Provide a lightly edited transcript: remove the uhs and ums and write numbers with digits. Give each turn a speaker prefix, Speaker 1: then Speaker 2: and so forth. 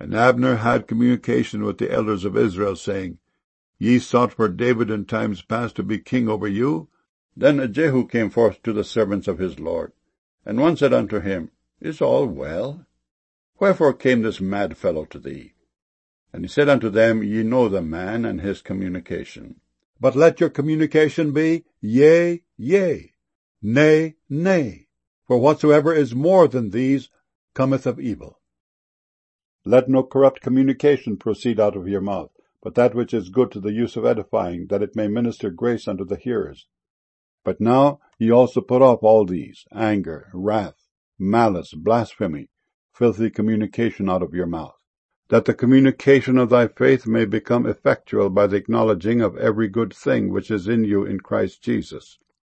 Speaker 1: And Abner had communication with the elders of Israel, saying, Ye sought for David in times past to be king over you? Then Jehu came forth to the servants of his Lord. And one said unto him, Is all well? Wherefore came this mad fellow to thee? And he said unto them, Ye know the man and his communication. But let your communication be, Yea, yea, Nay, nay. For whatsoever is more than these cometh of evil. Let no corrupt communication proceed out of your mouth, but that which is good to the use of edifying, that it may minister grace unto the hearers. But now ye also put off all these, anger, wrath, malice, blasphemy, filthy communication out of your mouth, that the communication of thy faith may become effectual by the acknowledging of every good thing which is in you in Christ Jesus.